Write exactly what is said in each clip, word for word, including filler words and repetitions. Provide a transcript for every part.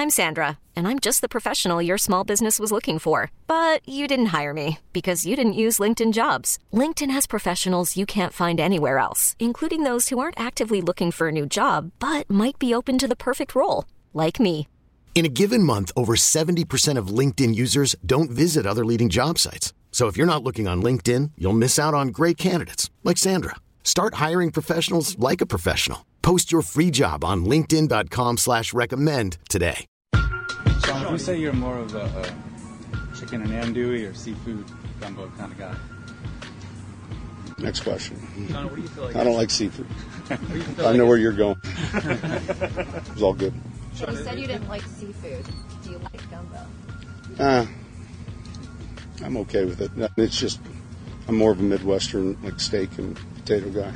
I'm Sandra, and I'm just the professional your small business was looking for. But you didn't hire me because you didn't use LinkedIn Jobs. LinkedIn has professionals you can't find anywhere else, including those who aren't actively looking for a new job, but might be open to the perfect role, like me. In a given month, over seventy percent of LinkedIn users don't visit other leading job sites. So if you're not looking on LinkedIn, you'll miss out on great candidates like Sandra. Start hiring professionals like a professional. Post your free job on linkedin dot com slash recommend today. Sean, would you say you're more of a, a chicken and andouille or seafood gumbo kind of guy? Next question. Sean, what do you feel like? I don't like seafood. What do you feel I like know is- where you're going. It's all good. So you said you didn't like seafood. Do you like gumbo? Uh, I'm okay with it. It's just, I'm more of a Midwestern, like steak and potato guy.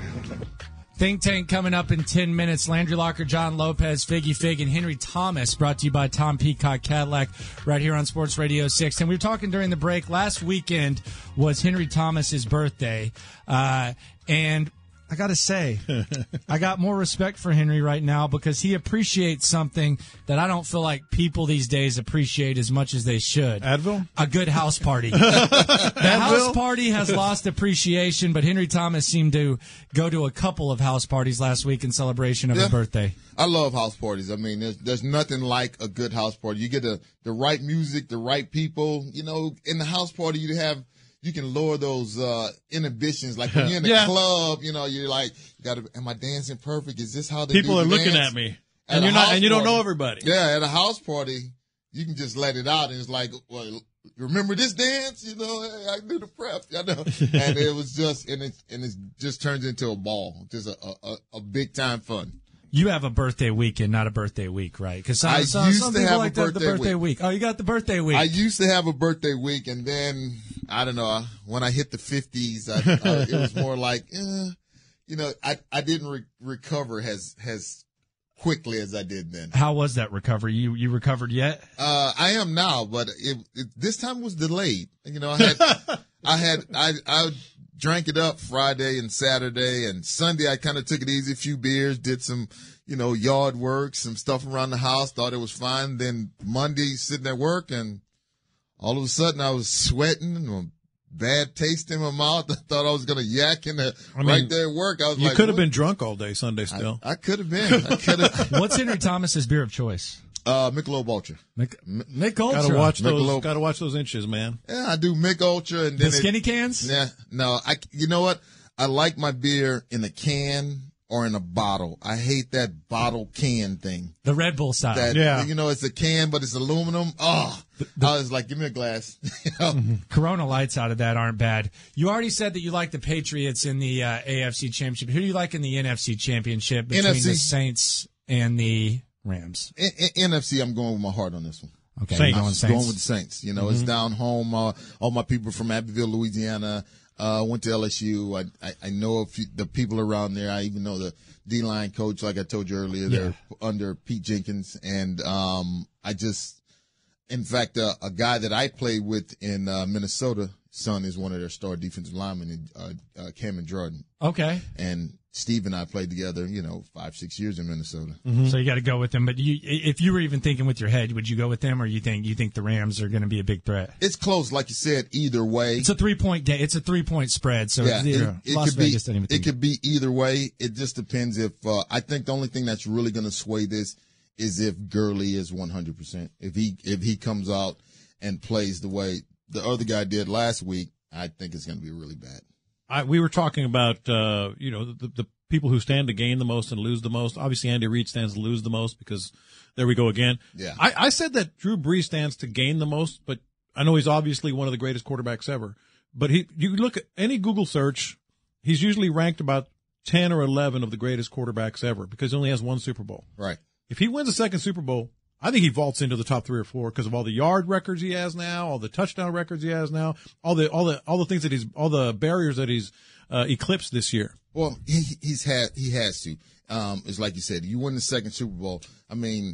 Think Tank coming up in ten minutes. Landry Locker, John Lopez, Figgy Fig, and Henry Thomas, brought to you by Tom Peacock Cadillac, right here on Sports Radio six. And we were talking during the break. Last weekend was Henry Thomas's birthday. Uh, and I got to say, I got more respect for Henry right now because he appreciates something that I don't feel like people these days appreciate as much as they should. Advil? A good house party. The house party has lost appreciation, but Henry Thomas seemed to go to a couple of house parties last week in celebration of Yeah. his birthday. I love house parties. I mean, there's there's nothing like a good house party. You get the the right music, the right people. You know, in the house party, you have you can lower those uh, inhibitions. Like when you're in the Yeah. club, you know, you're like, got to. Am I dancing perfect? Is this how they People do are the looking dance? at me, At and a you're not, house and you don't party- know everybody. Yeah, at a house party, you can just let it out, and it's like, well, remember this dance? You know, hey, I do the prep. You know, and it was just, and it and it just turns into a ball, just a a, a big time fun. You have a birthday weekend, not a birthday week, right? Because some, I some, used some to people have a like the, the birthday birthday week. Oh, you got the birthday week. I used to have a birthday week, and then I don't know. When I hit the fifties, I, I, it was more like, eh, you know, I I didn't re- recover as as quickly as I did then. How was that recovery? You you recovered yet? Uh, I am now, but it, it, this time was delayed. You know, I had I had I I drank it up Friday and Saturday, and Sunday I kind of took it easy, a few beers, did some, you know, yard work, some stuff around the house, thought it was fine. Then Monday, sitting at work, and all of a sudden I was sweating and a bad taste in my mouth. I thought I was going to yak in the, I mean, right there at work. I was You like, could have what? been drunk all day Sunday still. I, I could have been. I could have. What's Henry Thomas's beer of choice? Uh, Michelob Ultra. Mick, Mick Ultra. Gotta watch those. Michelob. Gotta watch those inches, man. Yeah, I do Mick Ultra, and then The it- skinny cans? Yeah, no, I. You know what? I like my beer in a can or in a bottle. I hate that bottle can thing. The Red Bull style. That, Yeah. you know, it's a can, but it's aluminum. Oh, I was like, give me a glass. You know? Corona Lights out of that aren't bad. You already said that you like the Patriots in the uh, A F C Championship. Who do you like in the N F C Championship between N F C? the Saints and the Rams? In, in, N F C, I'm going with my heart on this one. Okay, Saints. you're I'm going just Saints. going with the Saints. You know, it's down home. Uh, all my people from Abbeville, Louisiana, uh, went to L S U. I, I, I know a few, the people around there. I even know the D-line coach, like I told you earlier, they're under Pete Jenkins. And, um, I just, in fact, uh, a guy that I played with in, uh, Minnesota, son is one of their star defensive linemen, uh, uh, Cameron Jordan. Okay. And Steve and I played together, you know, five, six years in Minnesota. So you got to go with them. But you, if you were even thinking with your head, would you go with them, or you think you think the Rams are going to be a big threat? It's close, like you said, either way. It's a three point day. It's a three point spread. So Yeah, it, it, it Las could be Vegas doesn't even it think could be either way. It just depends if uh, I think the only thing that's really going to sway this is if Gurley is one hundred percent. If he if he comes out and plays the way the other guy did last week, I think it's going to be really bad. I, we were talking about, uh, you know, the, the people who stand to gain the most and lose the most. Obviously, Andy Reid stands to lose the most because there we go again. Yeah. I, I said that Drew Brees stands to gain the most, but I know he's obviously one of the greatest quarterbacks ever. But he, you look at any Google search, he's usually ranked about ten or eleven of the greatest quarterbacks ever because he only has one Super Bowl. Right. If he wins a second Super Bowl, I think he vaults into the top three or four because of all the yard records he has now, all the touchdown records he has now, all the all the all the things that he's all the barriers that he's uh, eclipsed this year. Well, he he's had he has to. Um, it's like you said, you win the second Super Bowl. I mean,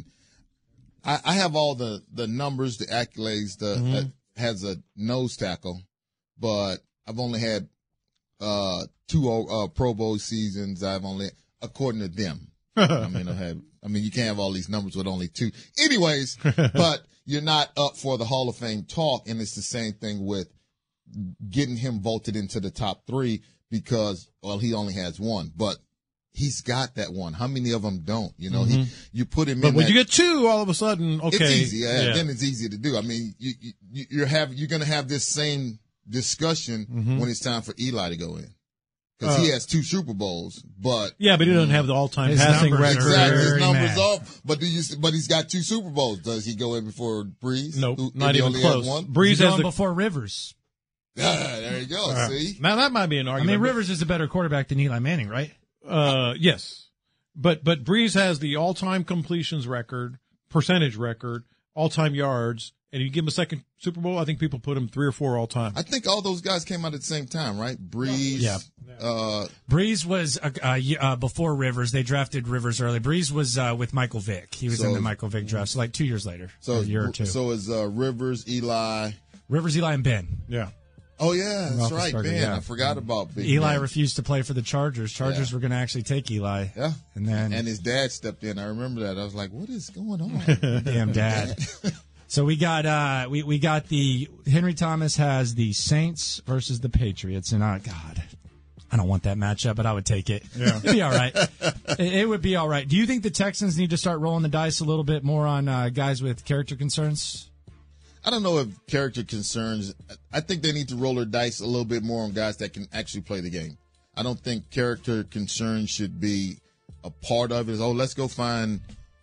I, I have all the the numbers, the accolades. The Mm-hmm. uh, has a nose tackle, but I've only had uh two uh, Pro Bowl seasons. I've only, according to them. I mean, I had, I mean, you can't have all these numbers with only two. Anyways, but you're not up for the Hall of Fame talk, and it's the same thing with getting him voted into the top three because, well, he only has one, but he's got that one. How many of them don't? You know, mm-hmm. he you put him but in. But when that, you get two, all of a sudden, okay, it's easy. Yeah, yeah. Then it's easy to do. I mean, you, you you're have you're going to have this same discussion mm-hmm. when it's time for Eli to go in because uh, he has two Super Bowls, but yeah, but he doesn't have the all-time passing record. Exactly, his numbers off. But do you? But he's got two Super Bowls. Does he go in before Breeze? Nope, who, not even close. One? Breeze has the, before Rivers. Yeah, there you go. Uh, see, now that might be an argument. I mean, Rivers is a better quarterback than Eli Manning, right? Uh, yes. But but Breeze has the all-time completions record, percentage record, all-time yards, and you give him a second Super Bowl, I think people put him three or four all-time. I think all those guys came out at the same time, right? Breeze. Yeah. Uh, Breeze was uh, uh, uh, before Rivers. They drafted Rivers early. Breeze was uh, with Michael Vick. He was so, in the Michael Vick draft, so like two years later, so a year or two. So is uh, Rivers, Eli. Rivers, Eli, and Ben. Yeah. Oh, yeah, that's right, Ben. Yeah. I forgot about Big Eli Ben. refused to play for the Chargers. Chargers yeah. were going to actually take Eli. Yeah. And then and his dad stepped in. I remember that. I was like, what is going on? Damn dad. So we got uh we, we got the Henry Thomas has the Saints versus the Patriots, and uh, God, I don't want that matchup, but I would take it. Yeah. It'd be all right. it, it would be all right. Do you think the Texans need to start rolling the dice a little bit more on uh, guys with character concerns? I don't know if character concerns. I think they need to roll their dice a little bit more on guys that can actually play the game. I don't think character concerns should be a part of it. Oh, let's go find.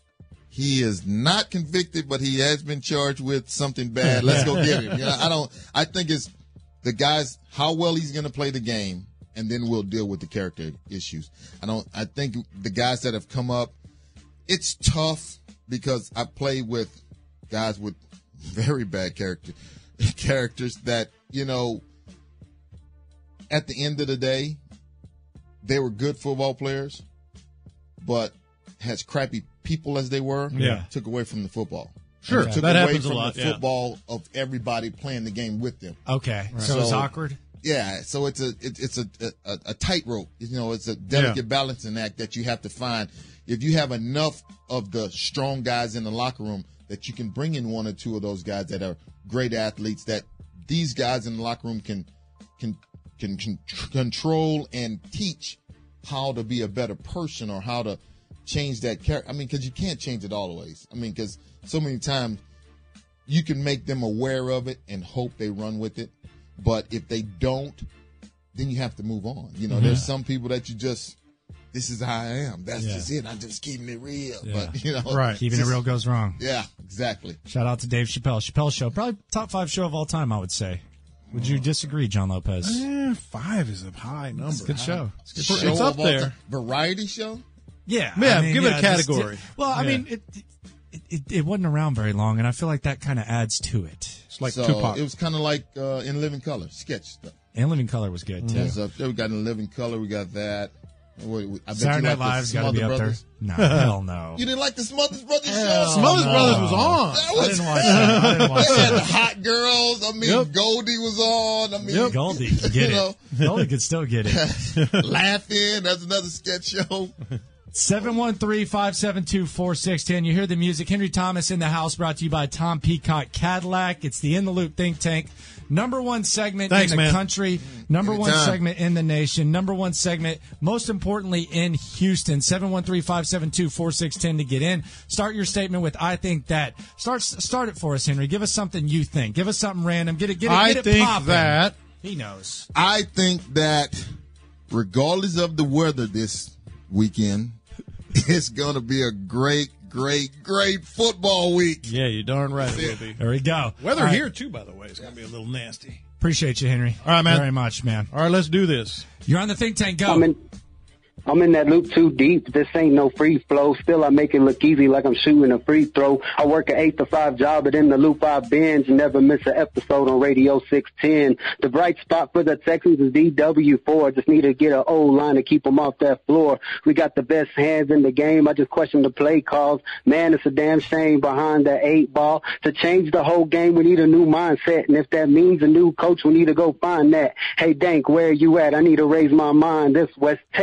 He is not convicted, but he has been charged with something bad. Let's go get him. You know, I don't. I think it's the guys how well he's going to play the game, and then we'll deal with the character issues. I don't. I think the guys that have come up, it's tough because I played with guys with very bad character characters that, you know, at the end of the day, they were good football players, but as crappy people as they were, yeah. took away from the football. Sure, took that away happens from a lot. the Yeah. football of everybody playing the game with them. Okay, right. so, so it's awkward. Yeah, so it's a it, it's a a, a tightrope. You know, it's a delicate yeah. balancing act that you have to find. If you have enough of the strong guys in the locker room, that you can bring in one or two of those guys that are great athletes, that these guys in the locker room can can can, can control and teach how to be a better person or how to change that character. I mean, because you can't change it always. I mean, because so many times you can make them aware of it and hope they run with it. But if they don't, then you have to move on. You know, mm-hmm. there's some people that you just, this is how I am. That's yeah. just it. I'm just keeping it real. Yeah. But, you know. Right. Keeping just, it real goes wrong. Yeah, exactly. Shout out to Dave Chappelle. Chappelle Show. Probably top five show of all time, I would say. Would you disagree, John Lopez? Eh, five is a high number. It's a good show. It's, a good show. It's up there. Variety show? Yeah. Yeah, I mean, give yeah, it a category. Just, well, I yeah. mean, it, it, it, it wasn't around very long, and I feel like that kind of adds to it. It's like so Tupac. It was kind of like uh, In Living Color, sketch stuff. In Living Color was good, too. Yeah, so we got In Living Color, we got that. Wait, wait, I bet Saturday you Night like Live's got to be up Brothers. there. No, hell no. You didn't like the Smothers Brothers hell show? Smothers no. Brothers was on. That was, I didn't watch that. I didn't watch they that. had the hot girls. I mean, Yep. Goldie was on. I mean, Yep. Goldie could get you it. know. Goldie could still get it. Laughing. That's another sketch show. seven one three, five seven two, four six one zero. You hear the music. Henry Thomas in the house, brought to you by Tom Peacock Cadillac. It's the In the Loop Think Tank. Number one segment Thanks, in the man. country. Number Anytime. one segment in the nation. Number one segment, most importantly, in Houston. seven one three, five seven two, four six one zero to get in. Start your statement with I think that. Start start it for us, Henry. Give us something you think. Give us something random. Get it, get it, I get it think popping. that. He knows. I think that regardless of the weather this weekend, it's going to be a great, great, great football week. Yeah, you're darn right it will be. There we go. Weather All right. here, too, by the way, is going to be a little nasty. Appreciate you, Henry. All right, man. Very much, man. All right, let's do this. You're on the Think Tank. Go. I'm in, I'm in that loop too deep. This ain't no free flow. Still, I make it look easy like I'm shooting a free throw. I work an eight to five job, but in the loop I binge. Never miss an episode on Radio six ten. The bright spot for the Texans is D W four. Just need to get an old line to keep them off that floor. We got the best hands in the game. I just question the play calls. Man, it's a damn shame behind the eight ball. To change the whole game, we need a new mindset. And if that means a new coach, we need to go find that. Hey, Dank, where you at? I need to raise my mind. This West Texan, baby.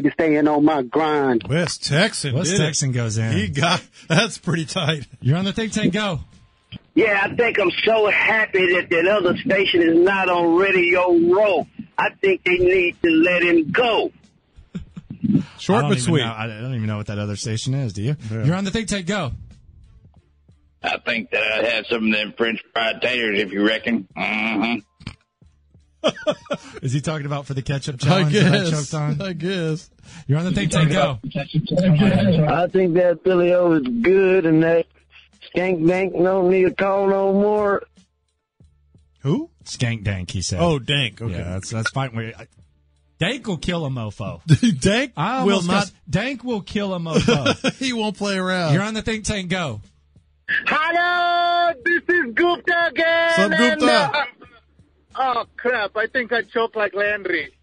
baby, staying on my grind. West Texan. West did Texan it. goes in. He got that's pretty tight. You're on the think tank. Go. Yeah, I think I'm so happy that that other station is not on Radio Row. I think they need to let him go. Short but sweet. Know, I don't even know what that other station is. Do you? Yeah. You're on the think tank. Go. I think that I'd have some of them French fried taters, if you reckon. Mm-hmm. Is he talking about for the ketchup I challenge that I guess. choked on? I guess. You're on the think tank. Go. I think that Philly O is good, and that Skank Bank don't need a call no more. Who? Skank Dank, he said. Oh, Dank. Okay. Yeah, that's that's fine. Wait, I- Dank will kill a mofo. Dank I will almost not. guessed Dank will kill a mofo. He won't play around. You're on the think tank. Go. Hello, this is Gupta again. Sup, Gupta? And, uh, oh, crap. I think I choke like Landry.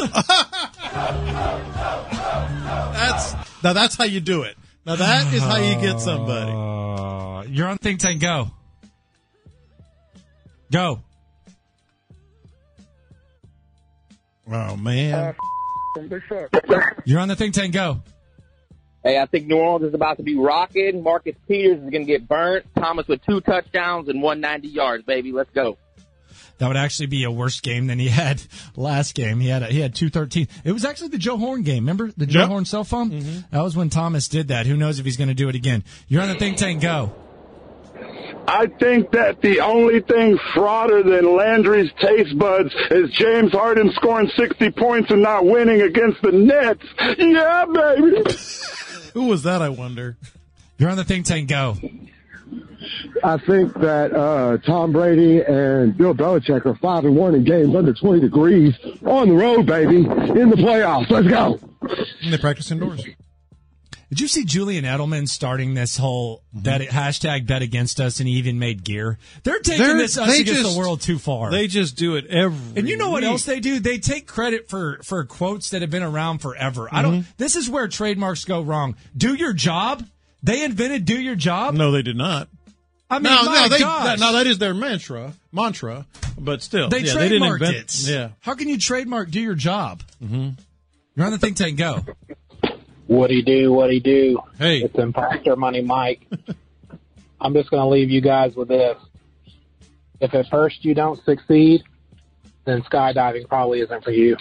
That's now. That's how you do it. Now that is how you get somebody. Uh, you're on think tank. Go. Go. Oh man. You're on the think tank. Go. Hey, I think New Orleans is about to be rocking. Marcus Peters is going to get burnt. Thomas with two touchdowns and one hundred ninety yards, baby. Let's go. That would actually be a worse game than he had last game. He had a, he had two thirteen. It was actually the Joe Horn game. Remember the Joe Yep. Horn cell phone? Mm-hmm. That was when Thomas did that. Who knows if he's going to do it again? You're on the think tank. Go. I think that the only thing frauder than Landry's taste buds is James Harden scoring sixty points and not winning against the Nets. Yeah, baby. Who was that, I wonder? You're on the think tank. Go. I think that uh, Tom Brady and Bill Belichick are five and one in games under twenty degrees on the road, baby, in the playoffs. Let's go. And they practice indoors. Did you see Julian Edelman starting this whole bet hashtag bet against us, and he even made gear? They're taking They're- this us they against just- the world too far. They just do it every. And you know what week. else they do? They take credit for, for quotes that have been around forever. I don't. This is where trademarks go wrong. Do your job. They invented do your job. No, they did not. I mean, no, my no, they, gosh. that, no, that is their mantra, mantra, but still, They yeah, they didn't trademarked invent it. Yeah. How can you trademark do your job? Mm-hmm. You're on the think tank. Go. What'd he do? What'd he do? Hey. It's Imposter Money Mike. I'm just going to leave you guys with this. If at first you don't succeed, then skydiving probably isn't for you.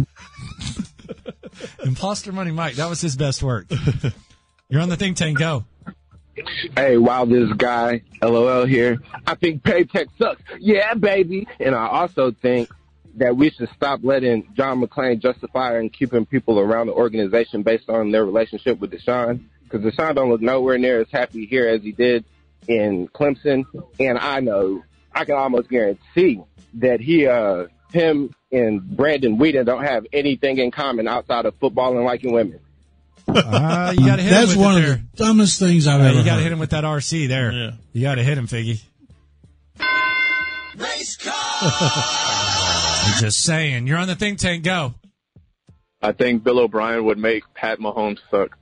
Imposter Money Mike. That was his best work. You're on the think tank. Go. Hey, wow, this guy, LOL here. I think Paytech sucks. Yeah, baby. And I also think that we should stop letting John McClain justify and keeping people around the organization based on their relationship with Deshaun. Because Deshaun don't look nowhere near as happy here as he did in Clemson. And I know, I can almost guarantee that he, uh, him and Brandon Whedon don't have anything in common outside of football and liking women. Uh, you got to hit That's him with one it of there. the dumbest things I've Uh, ever you got to heard. hit him with that R C there. Yeah. You got to hit him, Figgy. Race car! I'm just saying. You're on the think tank. Go. I think Bill O'Brien would make Pat Mahomes suck.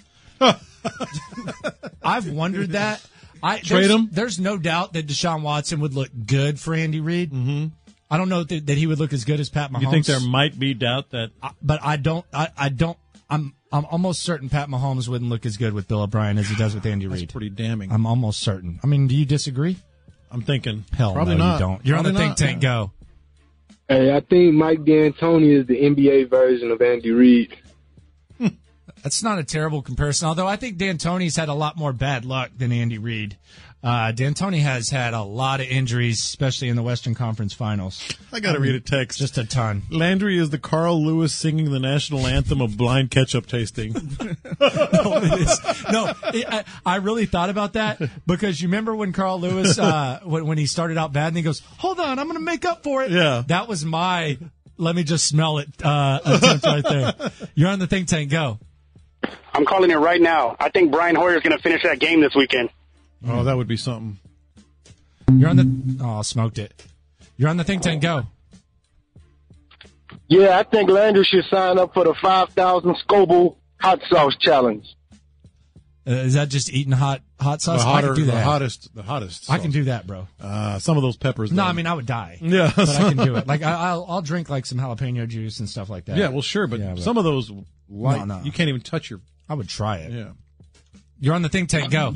I've wondered that. I Trade there's, him? There's no doubt that Deshaun Watson would look good for Andy Reid. Mm-hmm. I don't know that, that he would look as good as Pat Mahomes. You think there might be doubt that? I, but I don't. I, I don't. I'm. I'm almost certain Pat Mahomes wouldn't look as good with Bill O'Brien as he does with Andy That's Reid. pretty damning. I'm almost certain. I mean, do you disagree? I'm thinking. Hell, probably no, not. you don't. You're Probably on the think not. tank. Go. Hey, I think Mike D'Antoni is the N B A version of Andy Reid. That's not a terrible comparison, although I think D'Antoni's had a lot more bad luck than Andy Reid. Uh, D'Antoni has had a lot of injuries, especially in the Western Conference Finals. I got to read a text. Just a ton. Landry is the Carl Lewis singing the national anthem of blind ketchup tasting. no, it is. No, it, I, I really thought about that because you remember when Carl Lewis, uh, when, when he started out bad and he goes, hold on, I'm going to make up for it. Yeah. That was my, let me just smell it, uh, attempt right there. You're on the think tank. Go. I'm calling it right now. I think Brian Hoyer's going to finish that game this weekend. Oh, that would be something. You're on the, oh, smoked it. You're on the think tank. Go. Yeah, I think Landry should sign up for the five thousand Scoble hot sauce challenge. Uh, is that just eating hot hot sauce? The hotter, I can do that. the hottest, the hottest. I can do that, bro. Uh, some of those peppers. No, though. I mean I would die. Yeah, but I can do it. Like I, I'll I'll drink like some jalapeno juice and stuff like that. Yeah, well, sure, but, Yeah, but- some of those, light, No, no. you can't even touch your. I would try it. Yeah. You're on the think tank. Go.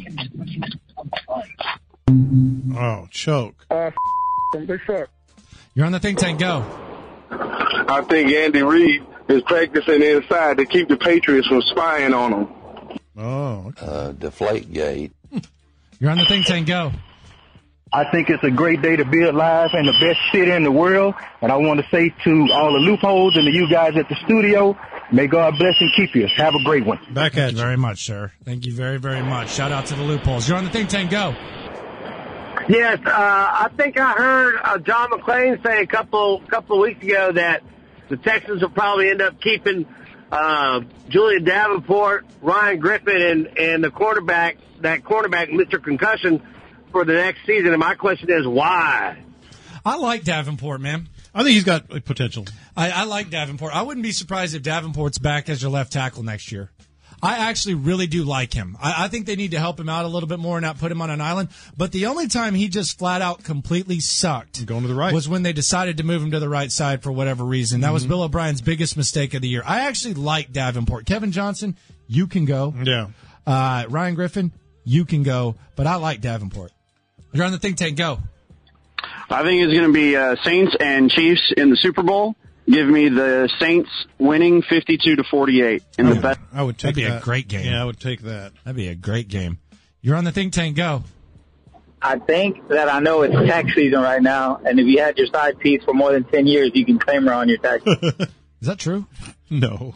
Oh, choke. Uh, big fuck. You're on the think tank. Go. I think Andy Reid is practicing inside to keep the Patriots from spying on him. Oh. Uh, Deflategate. You're on the think tank. Go. I think it's a great day to be alive and the best city in the world. And I want to say to all the loopholes and to you guys at the studio, may God bless and keep you. Have a great one. Back Thank you very much, sir. Thank you very, very much. Shout out to the loopholes. You're on the think tank. Go. Yes, uh, I think I heard uh, John McClain say a couple couple of weeks ago that the Texans will probably end up keeping uh, Julian Davenport, Ryan Griffin, and and the quarterback, that quarterback, Mister Concussion, for the next season. And my question is, why? I like Davenport, man. I think he's got potential. I, I like Davenport. I wouldn't be surprised if Davenport's back as your left tackle next year. I actually really do like him. I, I think they need to help him out a little bit more and not put him on an island. But the only time he just flat out completely sucked going to the right was when they decided to move him to the right side for whatever reason. That Mm-hmm. was Bill O'Brien's biggest mistake of the year. I actually like Davenport. Kevin Johnson, you can go. Yeah. Uh, Ryan Griffin, you can go. But I like Davenport. You're on the think tank. Go. I think it's going to be uh, Saints and Chiefs in the Super Bowl. Give me the Saints winning fifty-two to forty-eight in the best. I would take That'd be that. a great game. Yeah, I would take that. That'd be a great game. You're on the think tank. Go. I think that I know it's tax season right now, and if you had your side piece for more than ten years, you can claim her on your tax. Is that true? No.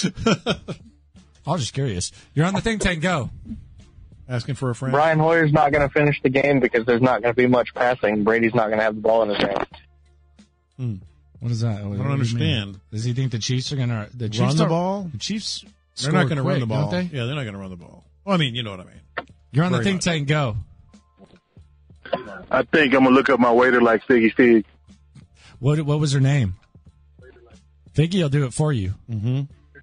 I was just curious. You're on the think tank. Go. Asking for a friend. Brian Hoyer's not going to finish the game because there's not going to be much passing. Brady's not going to have the ball in his hands. Hmm. What is that? What, I don't understand. Does he think the Chiefs are going to the Chiefs Run the don't- ball? The Chiefs They're not going to run the ball. Don't they? Yeah, they're not going to run the ball. Well, I mean, you know what I mean. You're on the Very think much. tank. Go. I think I'm going to look up my waiter like Figgy Fig. What What was her name? Figgy will do it for you. Mm-hmm.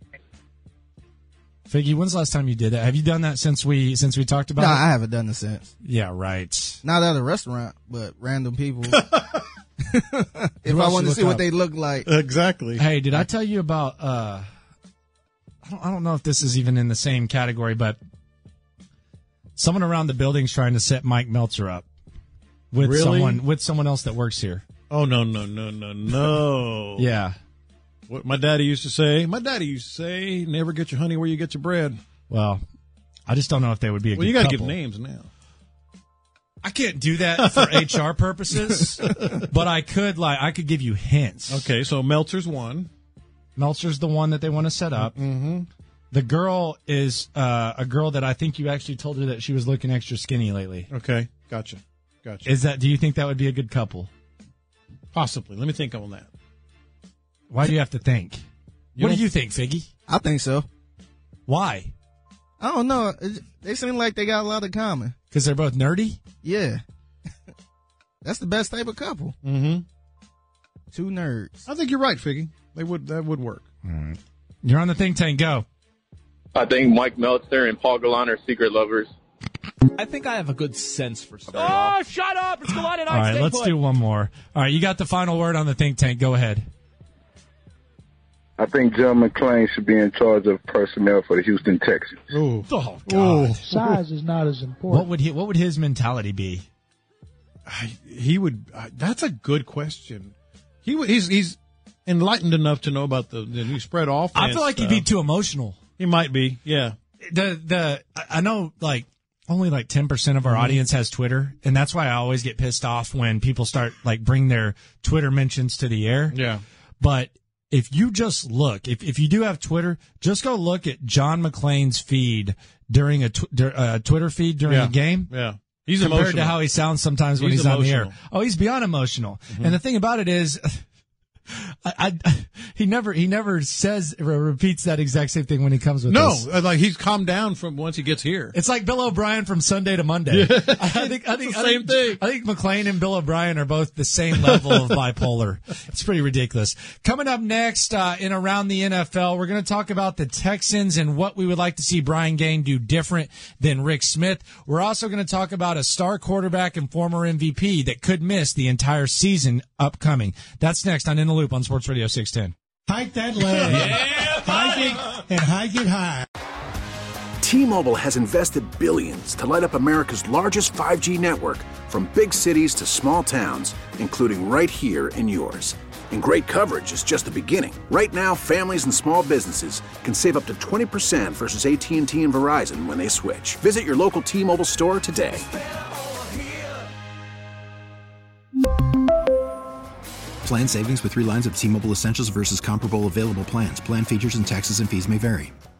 Figgy, when's the last time you did that? Have you done that since we since we talked about No, it? I haven't done this since. Yeah, right. Not at a restaurant, but random people. if Who I else want you to look see what up? they look like. Exactly. Hey, did I tell you about? Uh, I don't, I don't know if this is even in the same category, but someone around the building's trying to set Mike Meltzer up with Really? someone with someone else that works here. Oh, no, no, no, no, no. Yeah. What my daddy used to say. My daddy used to say, never get your honey where you get your bread. Well, I just don't know if they would be a Well, good you got to couple. give names now. I can't do that for H R purposes, but I could like I could give you hints. Okay, so Meltzer's one. Meltzer's the one that they want to set up. Mm-hmm. The girl is uh, a girl that I think you actually told her that she was looking extra skinny lately. Okay, gotcha. Gotcha. Is that? Do you think that would be a good couple? Possibly. Let me think on that. Why do you have to think? You what don't- do you think, Figgy? I think so. Why? I don't know. It- They seem like they got a lot in common. Because they're both nerdy? Yeah. That's the best type of couple. Mm-hmm. Two nerds. I think you're right, Figgy. They would that would work. All right. You're on the think tank. Go. I think Mike Meltzer and Paul Gallant are secret lovers. I think I have a good sense for stuff. Oh, shut up! It's Gallant and All right, let's do one more. All right, you got the final word on the think tank. Go ahead. I think John McClain should be in charge of personnel for the Houston Texans. Ooh. Oh God. Size is not as important. What would he? What would his mentality be? I, he would. Uh, that's a good question. He would. He's he's enlightened enough to know about the, the new spread offense. I feel like he'd be too emotional. He might be. Yeah. The the I- I know like only like ten percent of our Mhm. audience has Twitter, and that's why I always get pissed off when people start like bring their Twitter mentions to the air. Yeah. But if you just look, if if you do have Twitter, just go look at John McClain's feed during a tw- dur- uh, Twitter feed during Yeah. a game. Yeah. He's compared emotional. to how he sounds sometimes when He's he's, on the air. emotional. Oh, he's beyond emotional. Mhm. And the thing about it is, I, I, he never he never says or repeats that exact same thing when he comes with No, us. like he's calmed down from once he gets here. It's like Bill O'Brien from Sunday to Monday. Yeah. I think I think It's the I same think, thing. I think McClain and Bill O'Brien are both the same level of bipolar. It's pretty ridiculous. Coming up next uh, in Around the N F L, we're going to talk about the Texans and what we would like to see Brian Gaine do different than Rick Smith. We're also going to talk about a star quarterback and former M V P that could miss the entire season upcoming. That's next on In the Loop on Sports Radio six ten. Hike that leg. Yeah, hike it and hike it high. T-Mobile has invested billions to light up America's largest five G network, from big cities to small towns, including right here in yours. And great coverage is just the beginning. Right now, families and small businesses can save up to twenty percent versus A T and T and Verizon when they switch. Visit your local T-Mobile store today. Plan savings with three lines of T-Mobile Essentials versus comparable available plans. Plan features and taxes and fees may vary.